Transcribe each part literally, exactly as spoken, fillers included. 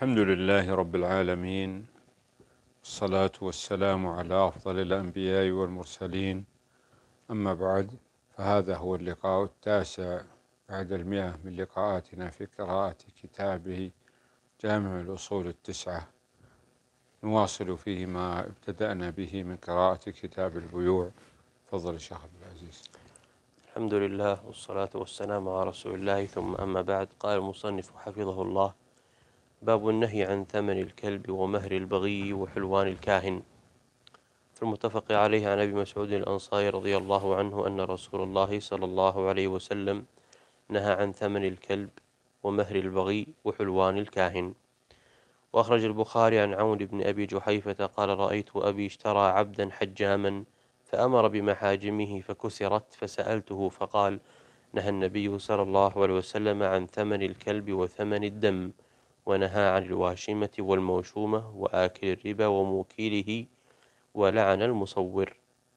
الحمد لله رب العالمين، والصلاة والسلام على أفضل الأنبياء والمرسلين. أما بعد، فهذا هو اللقاء التاسع بعد المئة من لقاءاتنا في قراءة كتابه جامع الأصول التسعة، نواصل فيه ما ابتدأنا به من قراءة كتاب البيوع. تفضل شيخ عبد العزيز. الحمد لله والصلاة والسلام على رسول الله، ثم أما بعد. قال المصنف حفظه الله: باب النهي عن ثمن الكلب ومهر البغي وحلوان الكاهن. فالمتفق عليه عن أبي مسعود الأنصاري رضي الله عنه أن رسول الله صلى الله عليه وسلم نهى عن ثمن الكلب ومهر البغي وحلوان الكاهن. وأخرج البخاري عن عون بن أبي جحيفة قال: رأيت أبي اشترى عبدا حجاما فأمر بمحاجمه فكسرت، فسألته فقال: نهى النبي صلى الله عليه وسلم عن ثمن الكلب وثمن الدم، ونهى عن الواشمة والموشومة وآكل الربا وموكيله، ولعن المصور.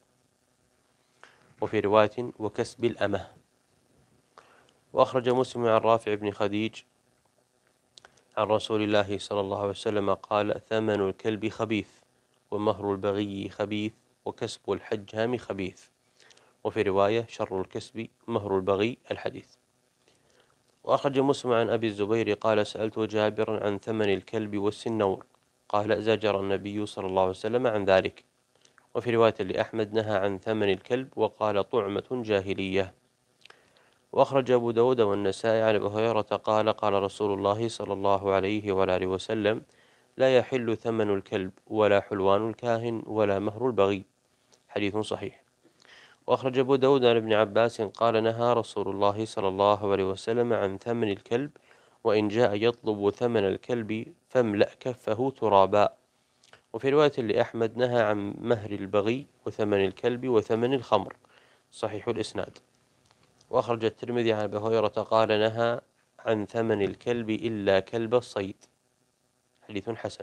وفي رواية: وكسب الأمة. وأخرج مسلم عن رافع بن خديج عن رسول الله صلى الله عليه وسلم قال: ثمن الكلب خبيث، ومهر البغي خبيث، وكسب الحجام خبيث. وفي رواية: شر الكسب مهر البغي. الحديث. وأخرج مسلم عن أبي الزبير قال: سألت جابرا عن ثمن الكلب والسنور، قال: زجر النبي صلى الله عليه وسلم عن ذلك. وفي رواية لأحمد: نهى عن ثمن الكلب وقال: طعمة جاهلية. وأخرج أبو داود والنسائي عن أبي هريرة قال: قال رسول الله صلى الله عليه وآله وسلم: لا يحل ثمن الكلب ولا حلوان الكاهن ولا مهر البغي. حديث صحيح. وأخرج أبو داود عن ابن عباس قال: نهى رسول الله صلى الله عليه وسلم عن ثمن الكلب، وإن جاء يطلب ثمن الكلب فاملأ كفه ترابا. وفي رواية لأحمد: نهى عن مهر البغي وثمن الكلب وثمن الخمر. صحيح الإسناد. وأخرج الترمذي عن أبي هريرة قال: نهى عن ثمن الكلب إلا كلب الصيد. حديث حسن.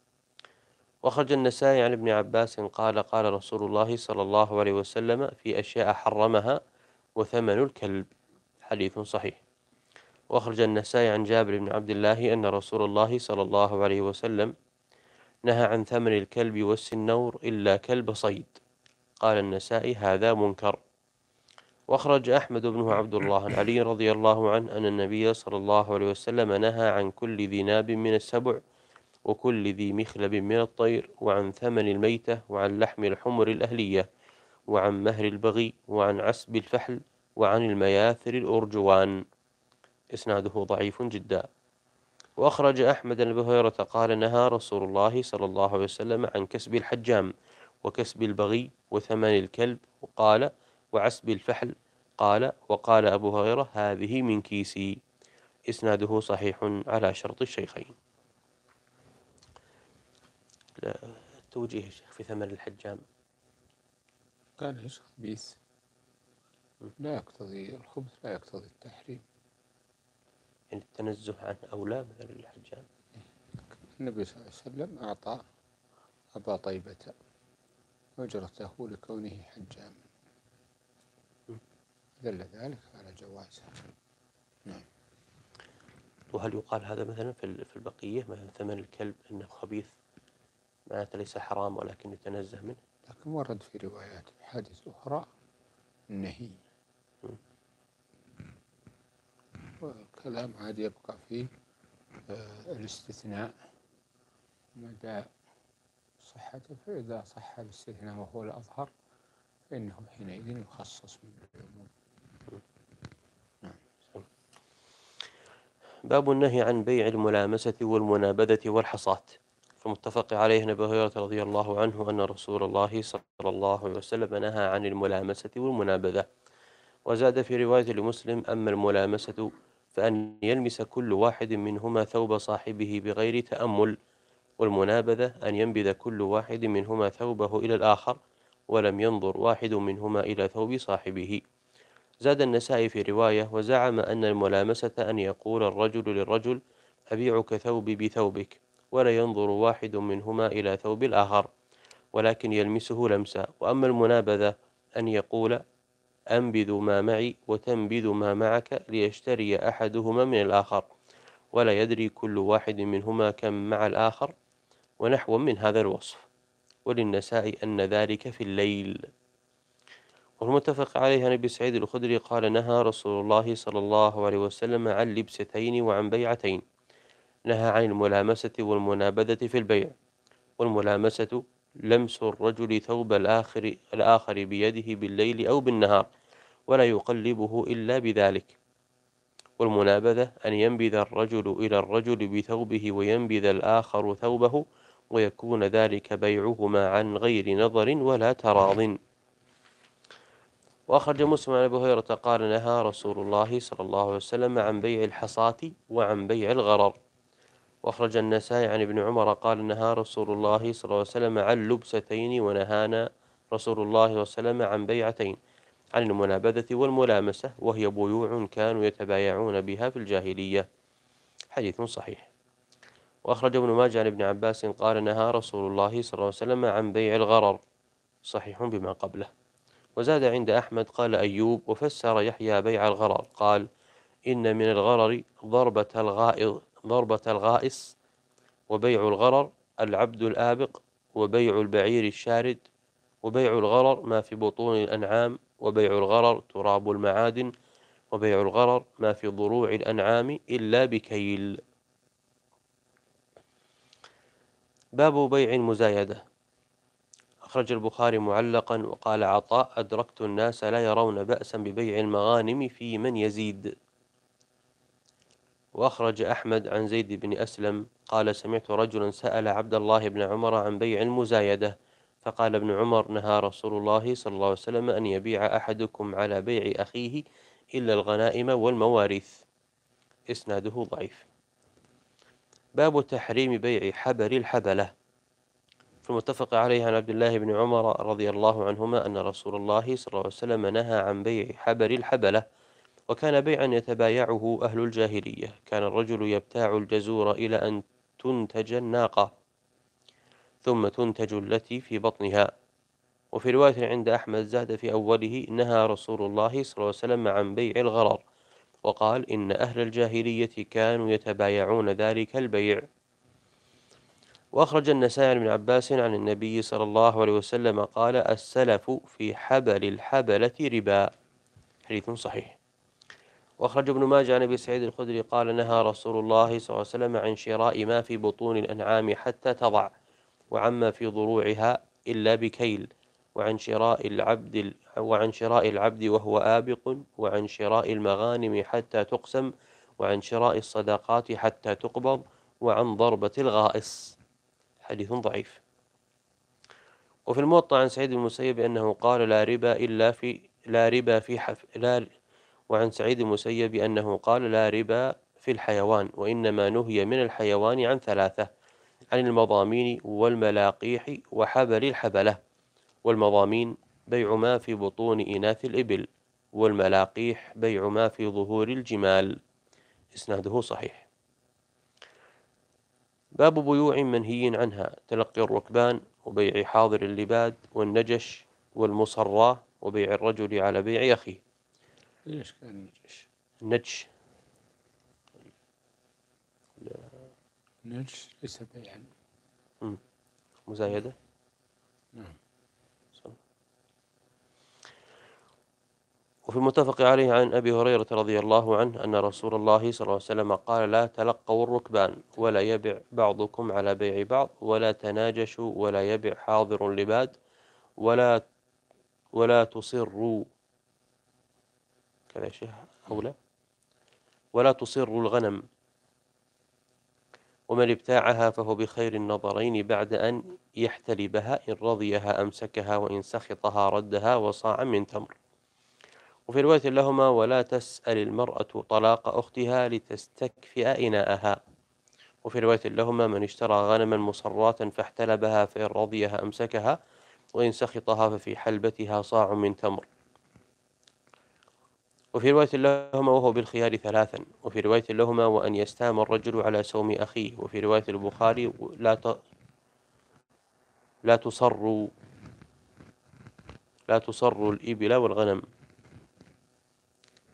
وأخرج النسائي عن ابن عباس قال: قال رسول الله صلى الله عليه وسلم في أشياء حرمها وثمن الكلب. حديث صحيح. وأخرج النسائي عن جابر بن عبد الله أن رسول الله صلى الله عليه وسلم نهى عن ثمن الكلب والسنور إلا كلب صيد. قال النسائي: هذا منكر. وأخرج أحمد بن عبد الله عن علي رضي الله عنه أن النبي صلى الله عليه وسلم نهى عن كل ذي ناب من السبع، وكل ذي مخلب من الطير، وعن ثمن الميتة، وعن لحم الحمر الأهلية، وعن مهر البغي، وعن عسب الفحل، وعن المياثر الأرجوان. إسناده ضعيف جدا. وأخرج أحمد بن أبي هريرة قال: نهى رسول الله صلى الله عليه وسلم عن كسب الحجام وكسب البغي وثمن الكلب، وقال: وعسب الفحل. قال: وقال أبو هريرة: هذه من كيسي. إسناده صحيح على شرط الشيخين. توجيه يا شيخ في ثمن الحجام. قال ايش خبيث؟ لا يقتضي الخبث، لا يقتضي التحريم. يعني التنزه عنه أولى مثل الحجام. النبي صلى الله عليه وسلم أعطى أبا طيبة أجرته لكونه حجاما، دل ذلك على جوازه. نعم. وهل يقال هذا مثلا في البقية، مثلا ثمن الكلب إنه خبيث، معناته ليس حرام ولكن يتنزه منه؟ لكن ورد في روايات حديث أخرى النهي، والكلام عاد يبقى فيه آه الاستثناء مدى صحته، فإذا صح الاستثناء وهو الأظهر فإنه حينئذ يخصص من العموم. نعم. باب النهي عن بيع الملامسة والمنابذة والحصاة. فمتفق عليه عن أبي هريرة رضي الله عنه أن رسول الله صلى الله عليه وسلم نهى عن الملامسة والمنابذة. وزاد في رواية لمسلم: أما الملامسة فأن يلمس كل واحد منهما ثوب صاحبه بغير تأمل، والمنابذة أن ينبذ كل واحد منهما ثوبه إلى الآخر ولم ينظر واحد منهما إلى ثوب صاحبه. زاد النسائي في رواية: وزعم أن الملامسة أن يقول الرجل للرجل: أبيعك ثوبي بثوبك، ولا ينظر واحد منهما إلى ثوب الآخر ولكن يلمسه لمسا. وأما المنابذة أن يقول: أنبذ ما معي وتنبذ ما معك، ليشتري أحدهما من الآخر، ولا يدري كل واحد منهما كم مع الآخر، ونحو من هذا الوصف. وللنساء أن ذلك في الليل. والمتفق عليه عن أبي سعيد الخدري قال نهى رسول الله صلى الله عليه وسلم عن لبستين وعن بيعتين. نهى عن الملامسة والمنابذة في البيع. والملامسة لمس الرجل ثوب الآخر, الآخر بيده بالليل أو بالنهار، ولا يقلبه إلا بذلك. والمنابذة أن ينبذ الرجل إلى الرجل بثوبه وينبذ الآخر ثوبه، ويكون ذلك بيعهما عن غير نظر ولا تراض. وأخرج مسلم عن أبي هريرة قال نهى رسول الله صلى الله عليه وسلم عن بيع الحصاة وعن بيع الغرر. وأخرج النسائي عن ابن عمر قال نهى رسول الله صلى الله عليه وسلم عن لبستين، ونهانا رسول الله صلى الله عليه وسلم عن بيعتين، عن المنابذة والملامسة، وهي بيوع كانوا يتبايعون بها في الجاهلية. حديث صحيح. وأخرج ابن ماجه عن ابن عباس قال نهى رسول الله صلى الله عليه وسلم عن بيع الغرر، صحيح بما قبله. وزاد عند أحمد قال أيوب وفسر يحيى بيع الغرر قال إن من الغرر ضربة الغائض ضربة الغائص، وبيع الغرر العبد الآبق، وبيع البعير الشارد، وبيع الغرر ما في بطون الأنعام، وبيع الغرر تراب المعادن، وبيع الغرر ما في ضروع الأنعام إلا بكيل. باب بيع المزايدة. أخرج البخاري معلقا وقال عطاء أدركت الناس لا يرون بأسا ببيع المغانم في من يزيد. وأخرج أحمد عن زيد بن أسلم قال سمعت رجلا سأل عبد الله بن عمر عن بيع المزايدة، فقال ابن عمر نهى رسول الله صلى الله عليه وسلم أن يبيع أحدكم على بيع أخيه إلا الغنائم والمواريث. إسناده ضعيف. باب تحريم بيع حبر الحبلة. فالمتفق عليه عن عبد الله بن عمر رضي الله عنهما أن رسول الله صلى الله عليه وسلم نهى عن بيع حبر الحبلة، وكان بيعا يتبايعه أهل الجاهلية. كان الرجل يبتاع الجزور إلى أن تنتج الناقة، ثم تنتج التي في بطنها. وفي رواية عند أحمد زاد في أوله نهى رسول الله صلى الله عليه وسلم عن بيع الغرر، وقال إن أهل الجاهلية كانوا يتبايعون ذلك البيع. وأخرج النسائي عن ابن عباس عن النبي صلى الله عليه وسلم قال السلف في حبل الحبلة ربا. حديث صحيح. وأخرج ابن ماجه عن أبي سعيد الخدري قال نهى رسول الله صلى الله عليه وسلم عن شراء ما في بطون الأنعام حتى تضع، وعما في ضروعها إلا بكيل، وعن شراء العبد وعن شراء العبد وهو آبق، وعن شراء المغانم حتى تقسم، وعن شراء الصدقات حتى تقبض، وعن ضربة الغائص. حديث ضعيف. وفي الموطأ عن سعيد بن المسيب أنه قال لا ربا إلا في لا ربا في حف لا وعن سعيد المسيب أنه قال لا ربا في الحيوان، وإنما نهي من الحيوان عن ثلاثة: عن المضامين والملاقيح وحبل الحبلة. والمضامين بيع ما في بطون إناث الإبل، والملاقيح بيع ما في ظهور الجمال. إسناده صحيح. باب بيوع منهي عنها: تلقي الركبان، وبيع حاضر اللباد، والنجش، والمصراه، وبيع الرجل على بيع أخيه. ليش كان نجش؟ النجش نجش ليس بيعا. مزايدة. نعم. وفي المتفق عليه عن أبي هريرة رضي الله عنه أن رسول الله صلى الله عليه وسلم قال لا تلقوا الركبان، ولا يبع بعضكم على بيع بعض، ولا تناجشوا، ولا يبع حاضر لباد، ولا ولا تصروا كذا شيء أولى ولا تصروا الغنم، ومن ابتاعها فهو بخير النظرين بعد أن يحتلبها، إن رضيها أمسكها، وإن سخطها ردها وصاعا من تمر. وفي رواية لهما ولا تسأل المرأة طلاق أختها لتستكفئ إناءها. وفي رواية لهما من اشترى غنما مصراة فاحتلبها فإن رضيها أمسكها، وإن سخطها ففي حلبتها صاع من تمر. وفي رواية لهما وهو بالخيار ثلاثا. وفي رواية لهما وأن يستام الرجل على سوم أخيه. وفي رواية البخاري لا ت... لا تصروا لا تصروا الإبل والغنم.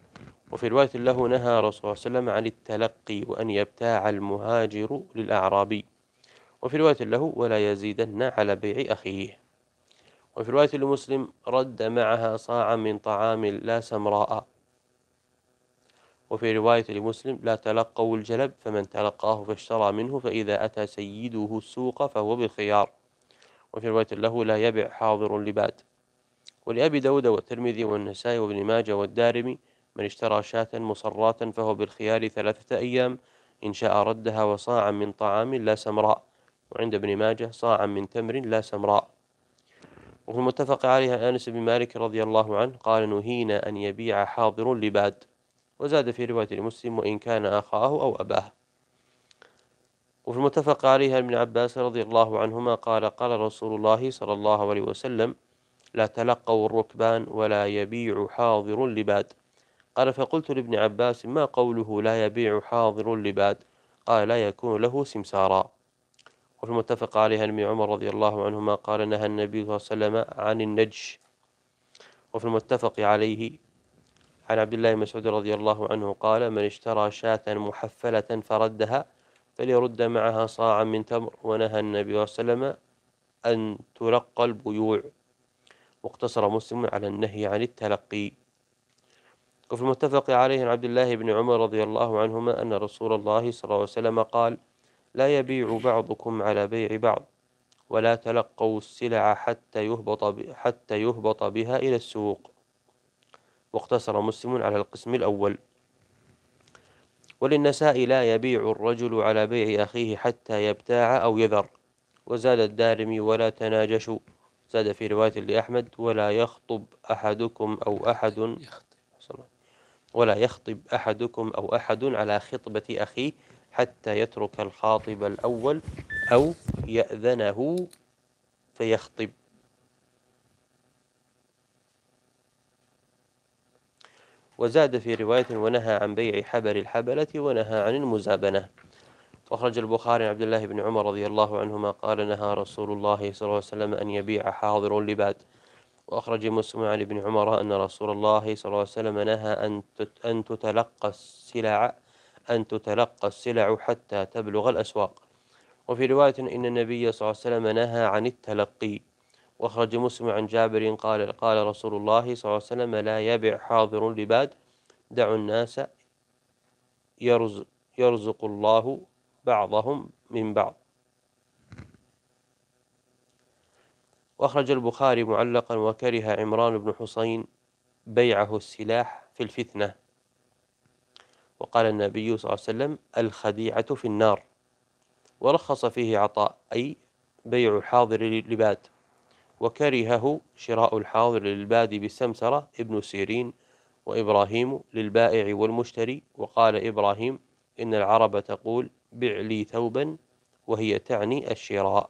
وفي رواية له نهى رسول الله صلى الله عليه وسلم عن التلقي وأن يبتاع المهاجر للأعرابي. وفي رواية له ولا يزيدن على بيع أخيه. وفي رواية لمسلم رد معها صاعا من طعام لا سمراء. وفي رواية لمسلم لا تلقوا الجلب فمن تلقاه فاشترى منه فإذا أتى سيده السوق فهو بالخيار. وفي رواية له لا يبع حاضر لباد. ولأبي داود والترمذي والنسائي وابن ماجه والدارمي من اشترى شاة مصراة فهو بالخيار ثلاثة أيام إن شاء ردها وصاعا من طعام لا سمراء. وعند ابن ماجه صاعا من تمر لا سمراء. وفي المتفق عليه عن أنس بن مالك رضي الله عنه قال نهينا أن يبيع حاضر لباد. وزاد في رواية لمسلم وإن كان أخاه أو أباه. وفي المتفق عليه عن ابن عباس رضي الله عنهما قال قال رسول الله صلى الله عليه وسلم لا تلقوا الركبان ولا يبيع حاضر لباد. قال فقلت لابن عباس ما قوله لا يبيع حاضر لباد؟ قال لا يكون له سمسارا. وفي المتفق عليه عن ابن عمر رضي الله عنهما قال نهى النبي صلى الله عليه وسلم عن النجش. وفي المتفق عليه عن عبد الله بن مسعود رضي الله عنه قال من اشترى شاة محفلة فردها فليرد معها صاعا من تمر. ونهى النبي صلى الله عليه وسلم أن تلقى البيوع. واقتصر مسلم على النهي عن التلقي. وفي المتفق عليه عن عبد الله بن عمر رضي الله عنهما أن رسول الله صلى الله عليه وسلم قال لا يبيع بعضكم على بيع بعض ولا تلقوا السلع حتى يهبط حتى يهبط بها إلى السوق. واقتصر مسلم على القسم الأول. وللنساء لا يبيع الرجل على بيع أخيه حتى يبتاع أو يذر. وزاد الدارمي ولا تناجشوا. زاد في رواية لأحمد ولا يخطب أحدكم أو أحد ولا يخطب أحدكم أو أحد على خطبة أخيه حتى يترك الخاطب الأول أو يأذنه فيخطب. وزاد في رواية ونهى عن بيع حبل الحبلة ونهى عن المزابنة. وأخرج البخاري عن عبد الله بن عمر رضي الله عنهما قال نهى رسول الله صلى الله عليه وسلم أن يبيع حاضر لباد. وأخرج مسلم عن ابن عمر أن رسول الله صلى الله عليه وسلم نهى أن أن تتلقى السلع أن تتلقى السلع حتى تبلغ الأسواق. وفي رواية إن النبي صلى الله عليه وسلم نهى عن التلقي. وأخرج مسلم عن جابر قال قال رسول الله صلى الله عليه وسلم لا يبع حاضر لباد دعوا الناس يرزق, يرزق الله بعضهم من بعض. وأخرج البخاري معلقا وكره عمران بن حسين بيعه السلاح في الفتنة. وقال النبي صلى الله عليه وسلم الخديعة في النار. ورخص فيه عطاء أي بيع حاضر للباد. وكرهه شراء الحاضر للباد بالسمسرة ابن سيرين وإبراهيم للبائع والمشتري. وقال إبراهيم إن العرب تقول بع لي ثوبا وهي تعني الشراء.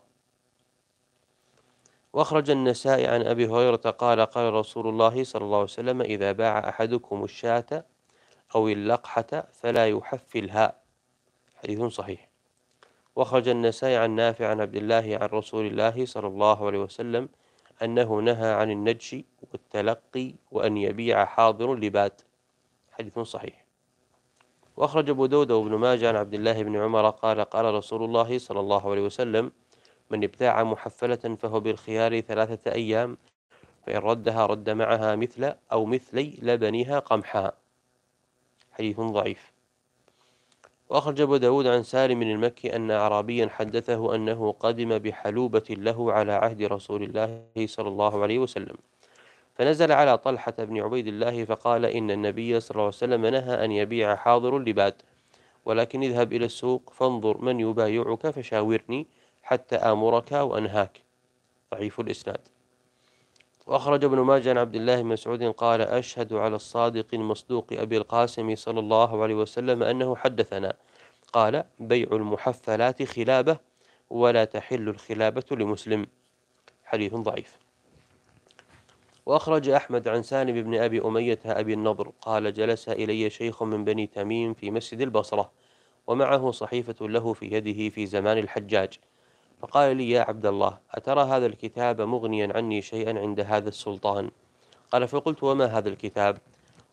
وأخرج النسائي عن أبي هريرة قال قال رسول الله صلى الله عليه وسلم إذا باع أحدكم الشاة أو اللقحة فلا يحفلها. حديث صحيح. وأخرج النسائي عن نافع عن عبد الله عن رسول الله صلى الله عليه وسلم أنه نهى عن النجش والتلقي وأن يبيع حاضر لباد. حديث صحيح. وأخرج أبو داود وابن ماجه عن عبد الله بن عمر قال قال رسول الله صلى الله عليه وسلم من ابتاع محفلة فهو بالخيار ثلاثة أيام فإن ردها رد معها مثل أو مثلي لبنها قمحا. حديث ضعيف. وأخرج أبو داود عن سالم المكي أن أعرابيا حدثه أنه قدم بحلوبة له على عهد رسول الله صلى الله عليه وسلم فنزل على طلحة بن عبيد الله فقال إن النبي صلى الله عليه وسلم نهى أن يبيع حاضر لباد ولكن اذهب إلى السوق فانظر من يبايعك فشاورني حتى آمرك وأنهاك. ضعيف الإسناد. وأخرج ابن ماجه عن عبد الله بن مسعود قال أشهد على الصادق المصدوق أبي القاسم صلى الله عليه وسلم أنه حدثنا قال بيع المحفلات خلابة ولا تحل الخلابة لمسلم. حديث ضعيف. وأخرج أحمد عن سالم بن أبي أمية أبي النضر قال جلس إلي شيخ من بني تميم في مسجد البصرة ومعه صحيفة له في يده في زمان الحجاج فقال لي يا عبد الله أترى هذا الكتاب مغنيا عني شيئا عند هذا السلطان؟ قال فقلت وما هذا الكتاب؟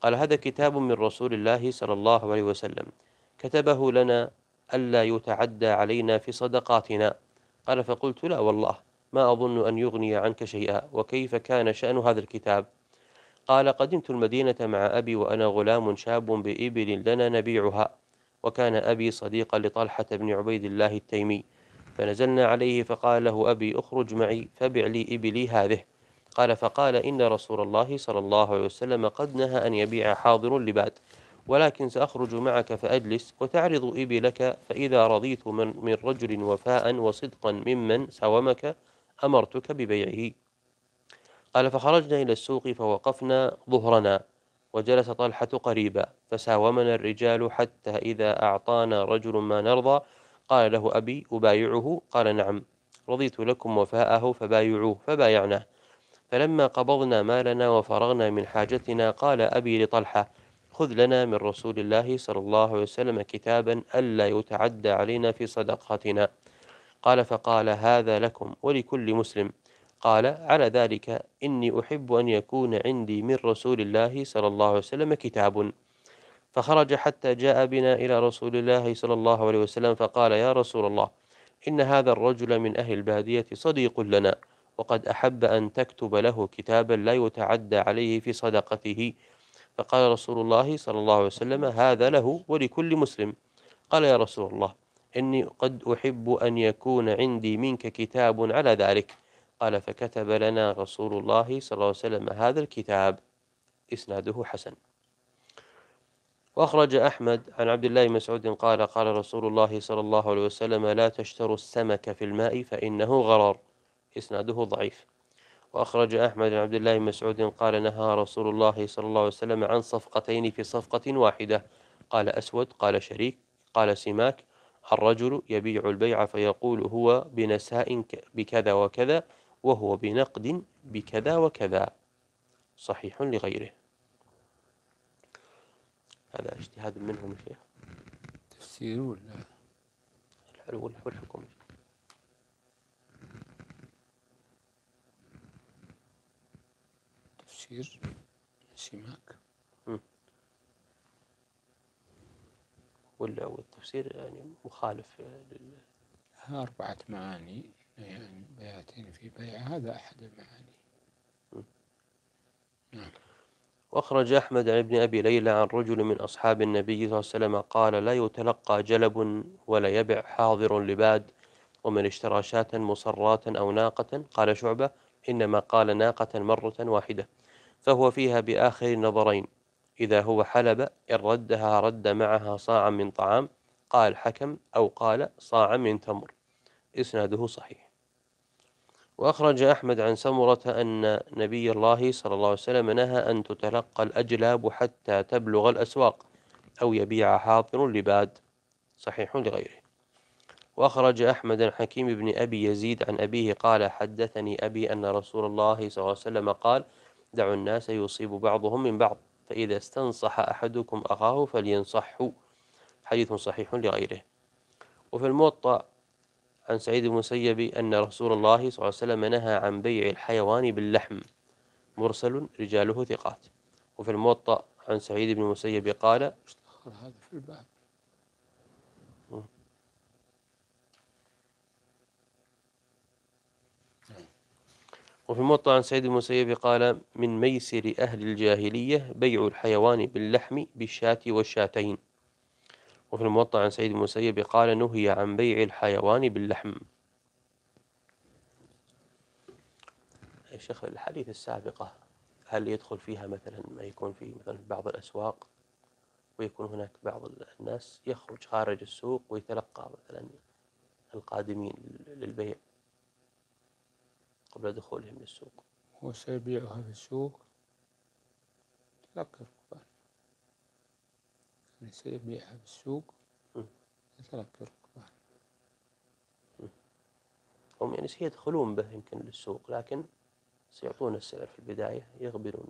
قال هذا كتاب من رسول الله صلى الله عليه وسلم كتبه لنا ألا يتعدى علينا في صدقاتنا. قال فقلت لا والله ما أظن أن يغني عنك شيئا، وكيف كان شأن هذا الكتاب؟ قال قدمت المدينة مع أبي وأنا غلام شاب بإبل لنا نبيعها، وكان أبي صديقا لطلحة بن عبيد الله التيمي، فنزلنا عليه فقال له أبي أخرج معي فبع لي إبلي هذه. قال فقال إن رسول الله صلى الله عليه وسلم قد نهى أن يبيع حاضر لباد، ولكن سأخرج معك فأجلس وتعرض إبلك، فإذا رضيت من, من رجل وفاء وصدقا ممن ساومك أمرتك ببيعه. قال فخرجنا إلى السوق فوقفنا ظهرنا، وجلس طلحة قريبا، فساومنا الرجال حتى إذا أعطانا رجل ما نرضى قال له أبي أبايعه؟ قال نعم، رضيت لكم وفاءه فبايعوه، فبايعناه. فلما قبضنا مالنا وفرغنا من حاجتنا قال أبي لطلحة خذ لنا من رسول الله صلى الله عليه وسلم كتابا ألا يتعدى علينا في صدقاتنا. قال فقال هذا لكم ولكل مسلم. قال على ذلك إني أحب أن يكون عندي من رسول الله صلى الله عليه وسلم كتاب. فخرج حتى جاء بنا إلى رسول الله صلى الله عليه وسلم فقال يا رسول الله إن هذا الرجل من أهل البادية صديق لنا، وقد أحب أن تكتب له كتابا لا يتعدى عليه في صدقته. فقال رسول الله صلى الله عليه وسلم هذا له ولكل مسلم. قال يا رسول الله إني قد أحب أن يكون عندي منك كتاب على ذلك. قال فكتب لنا رسول الله صلى الله عليه وسلم هذا الكتاب. إسناده حسن. وأخرج أحمد عن عبد الله بن مسعود قال قال رسول الله صلى الله عليه وسلم لا تشتروا السمك في الماء فإنه غرار. إسناده ضعيف. وأخرج أحمد عن عبد الله بن مسعود قال نهى رسول الله صلى الله عليه وسلم عن صفقتين في صفقة واحدة. قال أسود، قال شريك، قال سماك. الرجل يبيع البيع فيقول هو بنساء بكذا وكذا وهو بنقد بكذا وكذا. صحيح لغيره. هذا اجتهاد منهم شيخ. تفسير ولا الحلو والحكم؟ تفسير سماك ولا والتفسير يعني مخالف لل... أربعة معاني يعني بيعتين في بيع، هذا أحد المعاني. نعم. وأخرج أحمد عن ابن أبي ليلى عن رجل من أصحاب النبي صلى الله عليه وسلم قال لا يتلقى جلب ولا يبع حاضر لباد، ومن اشترى شاة مصراة أو ناقة قال شعبة إنما قال ناقة مرة واحدة فهو فيها بآخر النظرين، إذا هو حلب إن ردها رد معها صاعا من طعام، قال حكم أو قال صاعا من تمر. إسناده صحيح. وأخرج أحمد عن سمرة أن نبي الله صلى الله عليه وسلم نهى أن تتلقى الأجلاب حتى تبلغ الأسواق أو يبيع حاضر لباد. صحيح لغيره. وأخرج أحمد عن حكيم بن أبي يزيد عن أبيه قال حدثني أبي أن رسول الله صلى الله عليه وسلم قال دعوا الناس يصيب بعضهم من بعض، فإذا استنصح أحدكم أخاه فلينصحه. حديث صحيح لغيره. وفي الموطأ عن سعيد بن المسيب أن رسول الله صلى الله عليه وسلم نهى عن بيع الحيوان باللحم، مرسل رجاله ثقات. وفي الموطأ عن سعيد بن المسيب قال هذا في الباب. وفي الموطأ عن سعيد بن المسيب قال من ميسر أهل الجاهلية بيع الحيوان باللحم بالشاة والشاتين. وفي الموطأ عن سعيد بن المسيب قال نهي عن بيع الحيوان باللحم. يا شيخ الحديث السابقة هل يدخل فيها مثلا ما يكون في مثلا بعض الأسواق ويكون هناك بعض الناس يخرج خارج السوق ويتلقى مثلا القادمين للبيع قبل دخولهم للسوق؟ هو سيبيعها في السوق تلقى الركبان، يعني سيبيعها في السوق يتلقى الركبان. هم يعني سيدخلون به يمكن للسوق لكن سيعطون السعر في البداية يغبرون.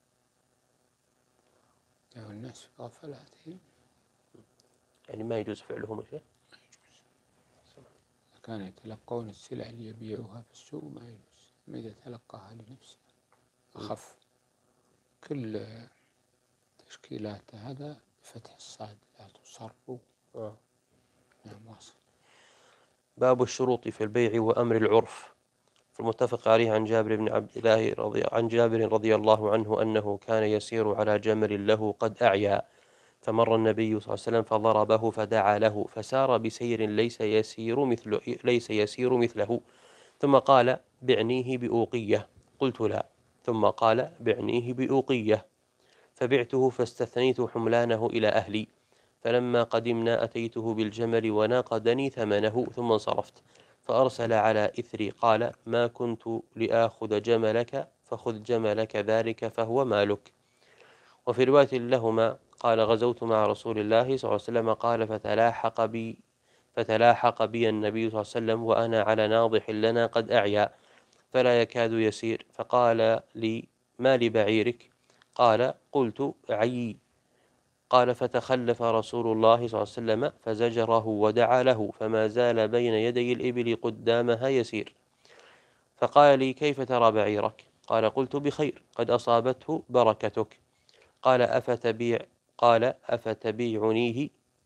يعني الناس في غفلاتهم يعني ما يجوز فعلهم شيء. ما يجوز. إذا كانوا يتلقون السلع اللي يبيعوها في السوق ما يجوز، ما إذا تلقاها لنفسه أخف. كل تشكيلات هذا فتح الصاد لا تصر. آه. نعم واصل. باب الشروط في البيع وأمر العرف. فالمتفق عليه عن جابر بن عبد الله رضي عن جابر رضي الله عنه أنه كان يسير على جمل له قد أعيا، فمر النبي صلى الله عليه وسلم فضربه فدعا له، فسار بسير ليس يسير مثله ليس يسير مثله، ثم قال: بعنيه بأوقية. قلت: لا. ثم قال: بعنيه بأوقية. فبعته فاستثنيت حملانه إلى أهلي، فلما قدمنا أتيته بالجمل وناقدني ثمنه ثم انصرفت، فأرسل على إثري قال: ما كنت لآخذ جملك، فخذ جملك ذلك فهو مالك. وفي رواية لهما قال: غزوت مع رسول الله صلى الله عليه وسلم، قال: فتلاحق بي فتلاحق بي النبي صلى الله عليه وسلم وأنا على ناضح لنا قد أعيا فلا يكاد يسير، فقال لي: ما لبعيرك؟ قال: قلت: عيي. قال: فتخلف رسول الله صلى الله عليه وسلم فزجره ودعا له، فما زال بين يدي الإبل قدامها يسير، فقال لي: كيف ترى بعيرك؟ قال: قلت: بخير، قد أصابته بركتك. قال: أفتبيع قال: أفتبيعنيه؟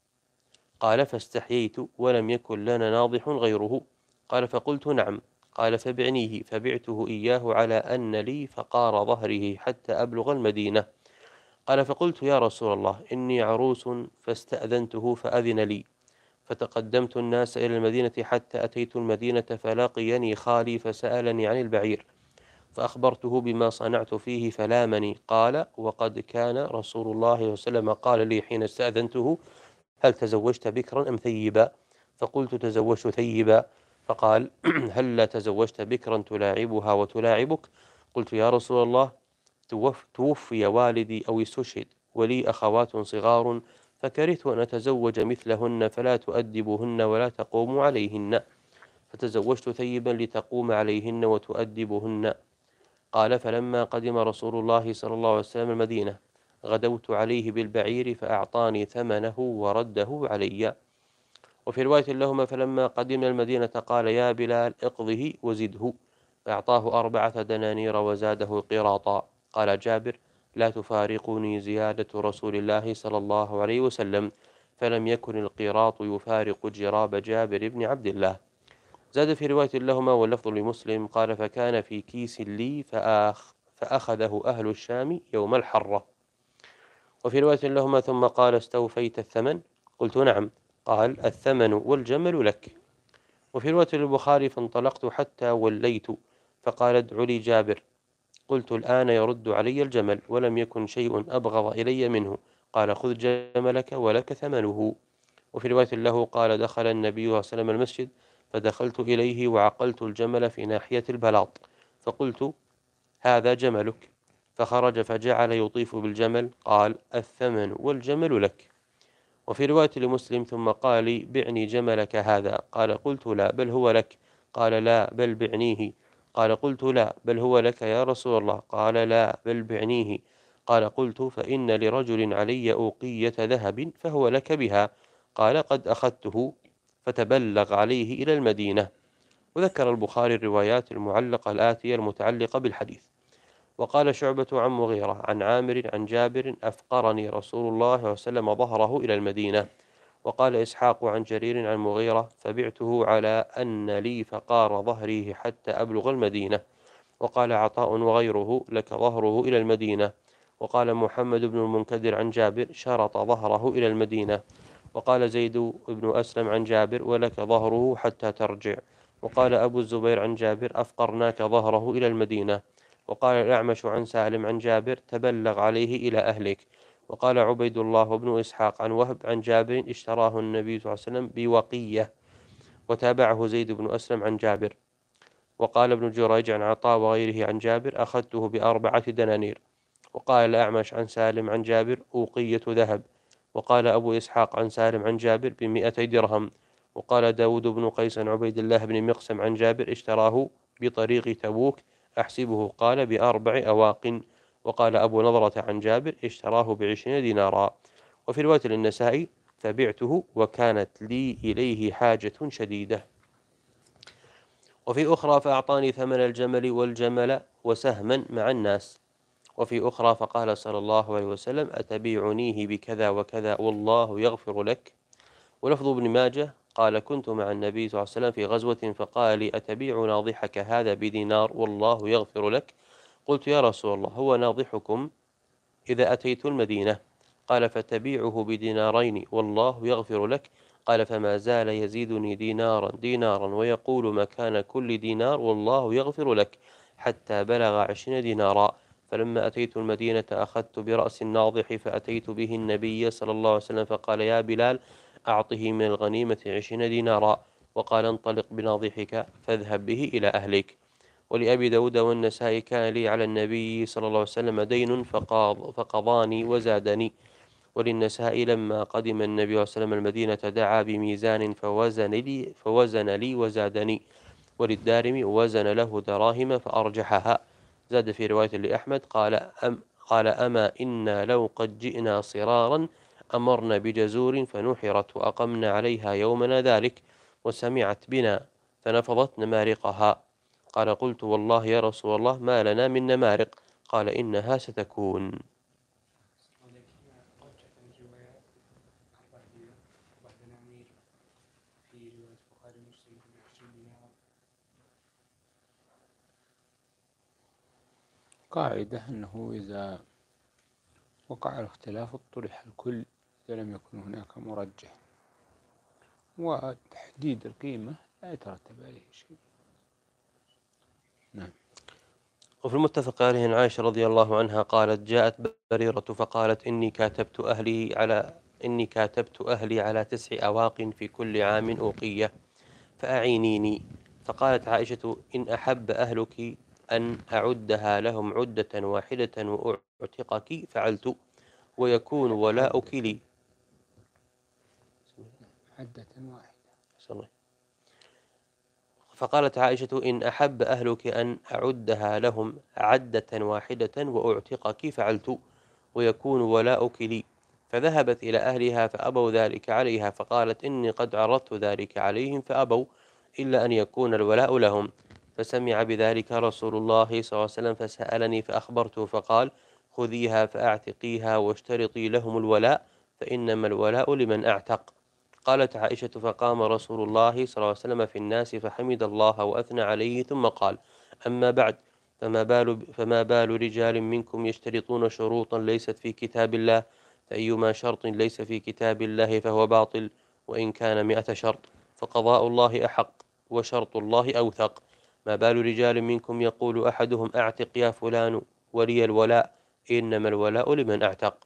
قال: فاستحييت ولم يكن لنا ناضح غيره. قال: فقلت: نعم. قال: فبعنيه. فبعته إياه على أن لي فقار ظهره حتى أبلغ المدينة. قال: فقلت: يا رسول الله، إني عروس، فاستأذنته فأذن لي، فتقدمت الناس إلى المدينة حتى أتيت المدينة، فلاقيني خالي فسألني عن البعير، فأخبرته بما صنعت فيه فلامني. قال: وقد كان رسول الله صلى الله عليه وسلم قال لي حين استأذنته: هل تزوجت بكرا أم ثيبا؟ فقلت: تزوجت ثيبا. فقال: هل لا تزوجت بكرا تلاعبها وتلاعبك؟ قلت: يا رسول الله، توفي والدي أو استشهد، ولي أخوات صغار، فكرهت أن أتزوج مثلهن فلا تؤدبهن ولا تقوم عليهن، فتزوجت ثيبا لتقوم عليهن وتؤدبهن. قال: فلما قدم رسول الله صلى الله عليه وسلم المدينة غدوت عليه بالبعير فأعطاني ثمنه ورده علي. وفي رواية لهما: فلما قدم المدينة قال: يا بلال اقضه وزده، فأعطاه أربعة دنانير وزاده قراطا. قال جابر: لا تفارقني زيادة رسول الله صلى الله عليه وسلم، فلم يكن القراط يفارق جراب جابر بن عبد الله. زاد في رواية لهما واللفظ لمسلم: قال: فكان في كيس لي فأخ فأخذه أهل الشام يوم الحرة. وفي رواية لهما: ثم قال: استوفيت الثمن؟ قلت: نعم. قال: الثمن والجمل لك. وفي رواية للبخاري: فانطلقت حتى وليت، فقال: ادع لي جابر. قلت: الآن يرد علي الجمل، ولم يكن شيء أبغض إلي منه. قال: خذ جملك ولك ثمنه. وفي رواية له قال: دخل النبي صلى الله عليه وسلم المسجد، فدخلت إليه وعقلت الجمل في ناحية البلاط، فقلت: هذا جملك. فخرج فجعل يطيف بالجمل. قال: الثمن والجمل لك. وفي رواية لمسلم: ثم قال لي: بعني جملك هذا. قال: قلت: لا، بل هو لك. قال: لا، بل بعنيه. قال: قلت: لا، بل هو لك يا رسول الله. قال: لا، بل بعنيه. قال: قلت: فإن لرجل علي أوقية ذهب فهو لك بها. قال: قد أخذته، فتبلغ عليه إلى المدينة. وذكر البخاري الروايات المعلقة الآتية المتعلقة بالحديث. وقال شعبة عن مغيرة عن عامر عن جابر: أفقرني رسول الله صلى الله عليه وسلم ظهره إلى المدينة. وقال إسحاق عن جرير عن مغيرة: فبعته على أن لي فقار ظهره حتى أبلغ المدينة. وقال عطاء وغيره: لك ظهره إلى المدينة. وقال محمد بن المنكدر عن جابر: شرط ظهره إلى المدينة. وقال زيد بن أسلم عن جابر: ولك ظهره حتى ترجع. وقال أبو الزبير عن جابر: أفقرناك ظهره إلى المدينة. وقال الأعمش عن سالم عن جابر: تبلغ عليه إلى أهلك. وقال عبيد الله بن إسحاق عن وهب عن جابر: اشتراه النبي صلى الله عليه وسلم بوقية. وتابعه زيد بن أسلم عن جابر. وقال ابن جريج عن عطاء وغيره عن جابر: أخذته بأربعة دنانير. وقال الأعمش عن سالم عن جابر: أوقية ذهب. وقال أبو إسحاق عن سالم عن جابر: بمئتي درهم. وقال داود بن قيس عن عبيد الله بن مقسم عن جابر: اشتراه بطريق تبوك، أحسبه قال بأربع أواق. وقال أبو نضرة عن جابر: اشتراه بعشرين دينارا. وفي رواية للنسائي: فبعته وكانت لي إليه حاجة شديدة. وفي أخرى: فأعطاني ثمن الجمل والجمل وسهما مع الناس. وفي أخرى فقال صلى الله عليه وسلم أتبيعنيه بكذا وكذا والله يغفر لك. ولفظ ابن ماجه قال كنت مع النبي صلى الله عليه وسلم في غزوة فقال لي أتبيع ناضحك هذا بدينار والله يغفر لك. قلت يا رسول الله هو ناضحكم إذا أتيت المدينة؟ قال فتبيعه بدينارين والله يغفر لك. قال فما زال يزيدني دينارا دينارا ويقول مكان كل دينار والله يغفر لك حتى بلغ عشرين دينارا. فلما أتيت المدينة أخذت برأس الناضح فأتيت به النبي صلى الله عليه وسلم فقال يا بلال أعطه من الغنيمة عشرين دينارا، وقال انطلق بناضحك فاذهب به إلى أهلك. ولأبي داود والنسائي كان لي على النبي صلى الله عليه وسلم دين فقاض فقضاني وزادني. وللنسائي لما قدم النبي صلى الله عليه وسلم المدينة دعا بميزان فوزن لي فوزن لي وزادني. وللدارمي وزن له دراهم فأرجحها. زاد في رواية لأحمد قال أم قال أما إنا لو قد جئنا صرارا أمرنا بجزور فنحرت وأقمنا عليها يومنا ذلك وسمعت بنا فنفضت نمارقها. قال قلت والله يا رسول الله ما لنا من نمارق. قال إنها ستكون. قاعدة أنه إذا وقع الاختلاف اطرح الكل إذا لم يكن هناك مرجح، وتحديد القيمة لا يترتب عليه شيء. نعم. وفي المتفق عليه عن عائشة رضي الله عنها قالت جاءت بريرة فقالت إني كاتبت أهلي على إني كاتبت أهلي على تسع أواق في كل عام أوقية فأعينيني. فقالت عائشة إن أحب أهلك أن أعدها لهم عدة واحدة وأعتقك فعلت ويكون ولاؤك لي. عدة واحدة. فقالت عائشة إن أحب أهلك أن أعدها لهم عدة واحدة وأعتقك فعلت ويكون ولاؤك لي. فذهبت إلى أهلها فأبوا ذلك عليها، فقالت إني قد عرضت ذلك عليهم فأبوا إلا أن يكون الولاء لهم. فسمع بذلك رسول الله صلى الله عليه وسلم فسألني فأخبرته فقال خذيها فأعتقيها واشترطي لهم الولاء فإنما الولاء لمن أعتق. قالت عائشة فقام رسول الله صلى الله عليه وسلم في الناس فحمد الله وأثنى عليه ثم قال أما بعد فما بال, فما بال رجال منكم يشترطون شروطا ليست في كتاب الله فأيما شرط ليس في كتاب الله فهو باطل وإن كان مئة شرط فقضاء الله أحق وشرط الله أوثق. ما بال رجال منكم يقول أحدهم أعتق يا فلان ولي الولاء إنما الولاء لمن أعتق.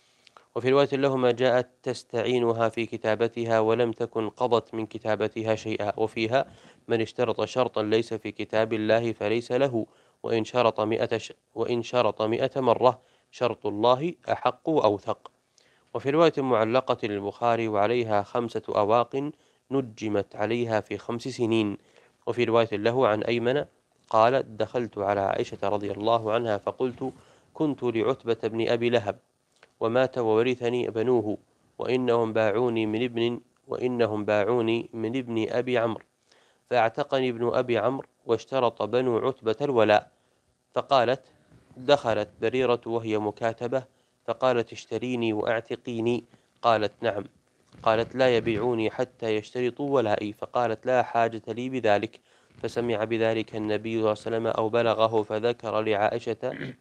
وفي رواية لهما جاءت تستعينها في كتابتها ولم تكن قضت من كتابتها شيئا، وفيها من اشترط شرطا ليس في كتاب الله فليس له وإن شرط مئة, ش... وإن شرط مئة مرة شرط الله أحق وأوثق. وفي رواية معلقة للبخاري وعليها خمسة أواق نجمت عليها في خمس سنين. وفي رواية له عن أيمن قال دخلت على عائشة رضي الله عنها فقلت كنت لعتبة بن أبي لهب ومات وورثني بنوه وإنهم باعوني من ابن وإنهم باعوني من ابن أبي عمرو فاعتقني ابن أبي عمرو واشترط بنو عتبة الولاء. فقالت دخلت بريرة وهي مكاتبة فقالت اشتريني وأعتقيني. قالت نعم. قالت لا يبيعوني حتى يشترطوا ولائي. فقالت لا حاجة لي بذلك. فسمع بذلك النبي صلى الله عليه وسلم أو بلغه فذكر لعائشة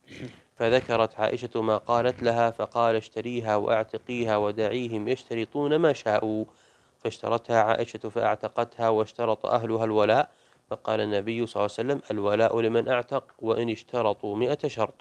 فذكرت عائشة ما قالت لها فقال اشتريها وأعتقيها ودعيهم يشترطون ما شاءوا. فاشترتها عائشة فأعتقتها واشترط أهلها الولاء. فقال النبي صلى الله عليه وسلم الولاء لمن أعتق وإن اشترطوا مئة شرط.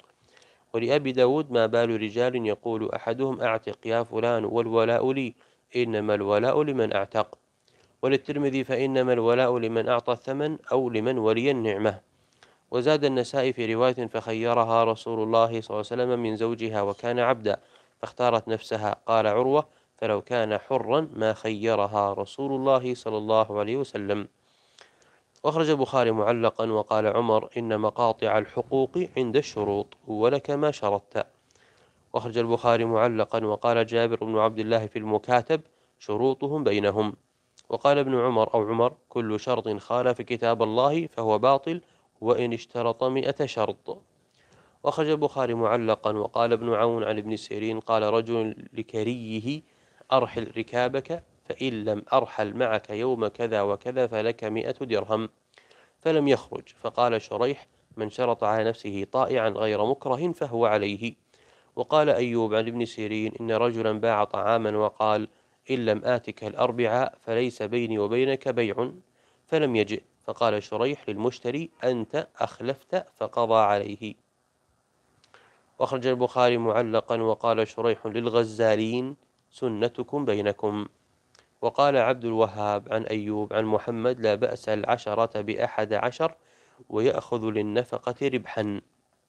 ولأبي داود ما بال رجال يقول أحدهم أعتق يا فلان والولاء لي إنما الولاء لمن أعتق. وللترمذي فإنما الولاء لمن أعطى الثمن أو لمن ولي النعمة. وزاد النسائي في رواية فخيرها رسول الله صلى الله عليه وسلم من زوجها وكان عبدا فاختارت نفسها. قال عروة فلو كان حرا ما خيرها رسول الله صلى الله عليه وسلم. وأخرج البخاري معلقا وقال عمر إن مقاطع الحقوق عند الشروط ولك ما شرطت. وأخرج البخاري معلقا وقال جابر بن عبد الله في المكاتب شروطهم بينهم. وقال ابن عمر أو عمر كل شرط خالف كتاب الله فهو باطل وإن اشترط مئة شرط. وأخرج البخاري معلقا. وقال ابن عون عن ابن سيرين قال رجل لكريه أرحل ركابك، فإن لم أرحل معك يوم كذا وكذا فلك مئة درهم، فلم يخرج. فقال شريح من شرط على نفسه طائعا غير مكره فهو عليه. وقال أيوب عن ابن سيرين إن رجلا باع طعاما وقال إن لم آتك الأربعاء فليس بيني وبينك بيع، فلم يجئ. فقال شريح للمشتري أنت أخلفت، فقضى عليه. وأخرج البخاري معلقا. وقال شريح للغزالين سنتكم بينكم. وقال عبد الوهاب عن أيوب عن محمد لا بأس العشرة بأحد عشر ويأخذ للنفقة ربحا.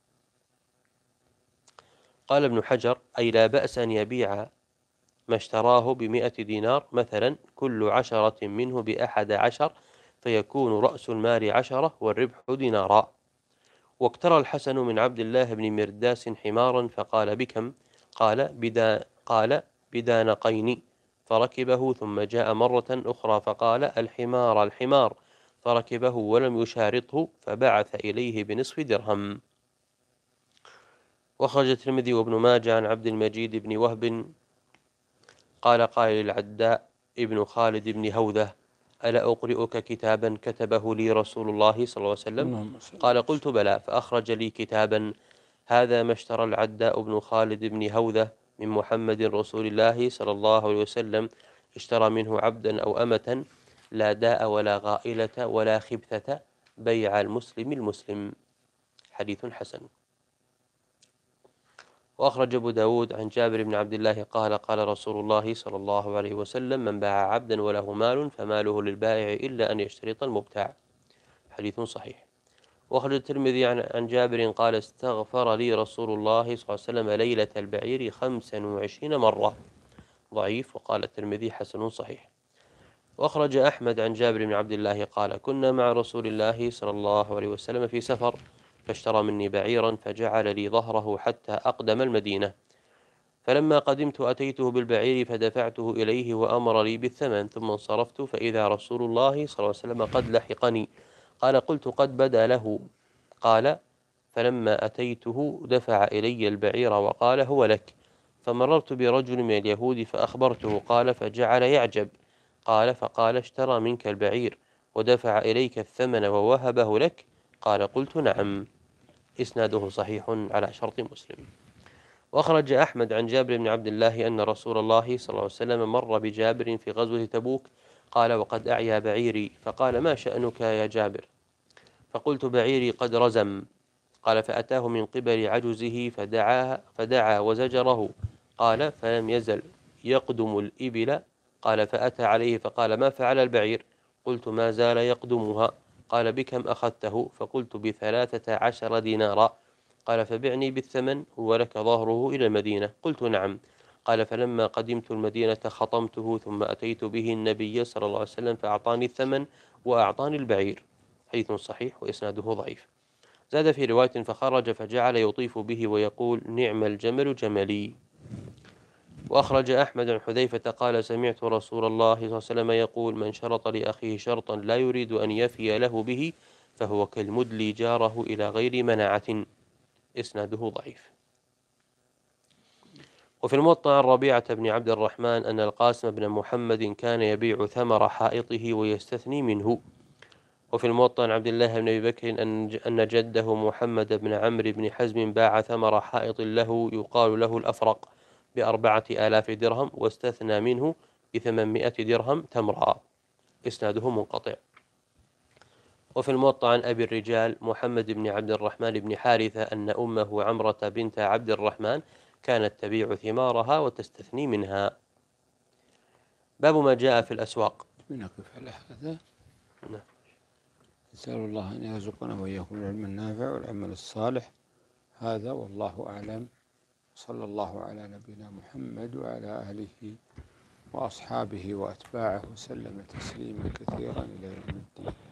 قال ابن حجر أي لا بأس أن يبيع ما اشتراه بمئة دينار مثلا كل عشرة منه بأحد عشر، فيكون رأس المال عشرة والربح دينارا. واقترى الحسن من عبد الله بن مرداس حمارا فقال بكم؟ قال بدا قال بدانقين، فركبه. ثم جاء مرة أخرى فقال الحمار الحمار، فركبه ولم يشارطه، فبعث إليه بنصف درهم. وأخرج الترمذي وابن ماجه عن عبد المجيد بن وهب قال قال للعداء ابن خالد بن هوذة ألا أقرئك كتابا كتبه لي رسول الله صلى الله عليه وسلم؟ قال قلت بلى. فأخرج لي كتابا هذا ما اشترى العداء بن خالد بن هوذة من محمد رسول الله صلى الله عليه وسلم، اشترى منه عبدا أو أمة لا داء ولا غائلة ولا خبثة، بيع المسلم المسلم. حديث حسن. وأخرج أبو داود عن جابر بن عبد الله قال قال رسول الله صلى الله عليه وسلم من باع عبدا وله مال فماله للبائع إلا أن يشترط المبتاع. حديث صحيح. وأخرج الترمذي عن جابر قال استغفر لي رسول الله صلى الله عليه وسلم ليلة البعير خمسا وعشرين مرة. ضعيف. وقال الترمذي حسن صحيح. وأخرج أحمد عن جابر بن عبد الله قال كنا مع رسول الله صلى الله عليه وسلم في سفر، فاشترى مني بعيرا فجعل لي ظهره حتى أقدم المدينة، فلما قدمت أتيته بالبعير فدفعته إليه وأمر لي بالثمن، ثم انصرفت فإذا رسول الله صلى الله عليه وسلم قد لحقني. قال قلت قد بدا له؟ قال فلما أتيته دفع إلي البعير وقال هو لك، فمررت برجل من اليهود فأخبرته قال فجعل يعجب. قال فقال اشترى منك البعير ودفع إليك الثمن ووهبه لك؟ قال قلت نعم. إسناده صحيح على شرط مسلم. وأخرج أحمد عن جابر بن عبد الله أن رسول الله صلى الله عليه وسلم مر بجابر في غزوة تبوك قال وقد أعيا بعيري، فقال ما شأنك يا جابر؟ فقلت بعيري قد رزم. قال فأتاه من قبل عجزه فدعا, فدعا وزجره. قال فلم يزل يقدم الإبل. قال فأتى عليه فقال ما فعل البعير؟ قلت ما زال يقدمها. قال بكم أخذته؟ فقلت بثلاثة عشر دينارا. قال فبعني بالثمن ولك ظهره إلى المدينة. قلت نعم. قال فلما قدمت المدينة خطمته ثم أتيت به النبي صلى الله عليه وسلم فأعطاني الثمن وأعطاني البعير. حديث صحيح وإسناده ضعيف. زاد في رواية فخرج فجعل يطيف به ويقول نعم الجمل جملي. وأخرج أحمد عن حذيفة قال سمعت رسول الله صلى الله عليه وسلم يقول من شرط لأخيه شرطا لا يريد أن يفي له به فهو كالمدلي جاره إلى غير منعة. إسناده ضعيف. وفي الموطأ عن ربيعة بن عبد الرحمن أن القاسم بن محمد كان يبيع ثمر حائطه ويستثني منه. وفي الموطأ عن عبد الله بن أبي بكر أن جده محمد بن عمرو بن حزم باع ثمر حائط له يقال له الأفرق بأربعة آلاف درهم واستثنى منه بثمانمائة درهم تمرا. إسناده منقطع. وفي الموطأ عن أبي الرجال محمد بن عبد الرحمن بن حارثة أن أمه عمرة بنت عبد الرحمن كانت تبيع ثمارها وتستثني منها. باب ما جاء في الأسواق. نقف على هذا. نعم. نسأل الله أن يرزقنا وإياكم العلم النافع والعمل الصالح. هذا والله أعلم. صلى الله على نبينا محمد وعلى آله وأصحابه وأتباعه وسلم تسليما كثيرا إلى يوم الدين.